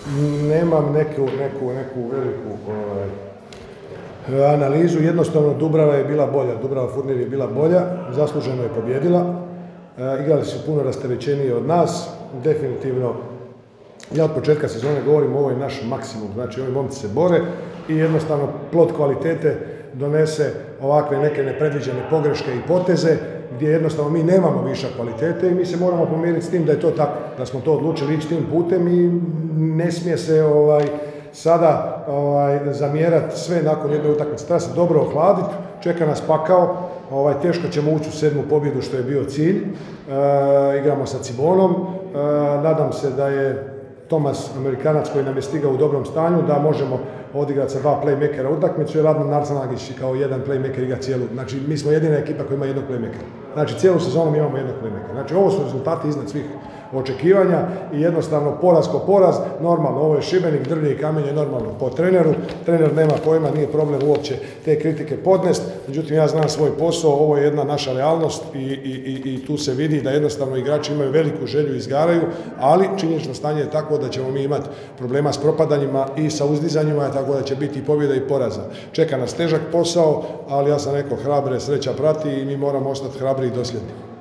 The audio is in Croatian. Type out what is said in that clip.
nemam neku veliku analizu, jednostavno Dubrava je bila bolja, Dubrava Furnir je bila bolja, zasluženo je pobjedila, igrali su puno rasterećenije od nas, definitivno. Ja od početka sezone govorim, ovo je naš maksimum, znači ovi momci se bore i jednostavno plod kvalitete donese ovakve neke nepredviđene pogreške i poteze gdje jednostavno mi nemamo višak kvalitete i mi se moramo pomiriti s tim da je to tako, da smo to odlučili ići tim putem i ne smije se sada zamjerati sve nakon jedne utakmice. Treba se dobro ohladiti, čeka nas pakao, teško ćemo ući u 7. pobjedu što je bio cilj, igramo sa Cibonom, nadam se da je Tomas, Amerikanac koji nam je stigao u dobrom stanju, da možemo odigrati sa 2 playmakera utakmicu, jer Adnan Arsanagić kao jedan playmaker igra cijelu. Znači, mi smo jedina ekipa koja ima jednog playmakera. Znači, cijelu sezonu mi imamo jednog playmakera. Znači, ovo su rezultati iznad svih očekivanja i jednostavno poraz ko poraz, normalno, ovo je Šibenik, drvlje i kamenje, normalno po treneru. Trener nema pojma, nije problem uopće te kritike podnest, međutim ja znam svoj posao, ovo je jedna naša realnost i tu se vidi da jednostavno igrači imaju veliku želju i izgaraju, ali činjenično stanje je tako da ćemo mi imati problema s propadanjima i sa uzdizanjima, tako da će biti i pobjeda i poraza. Čeka nas težak posao, ali ja sam rekao, hrabre sreća prati i mi moramo ostati hrabri i dosljedni.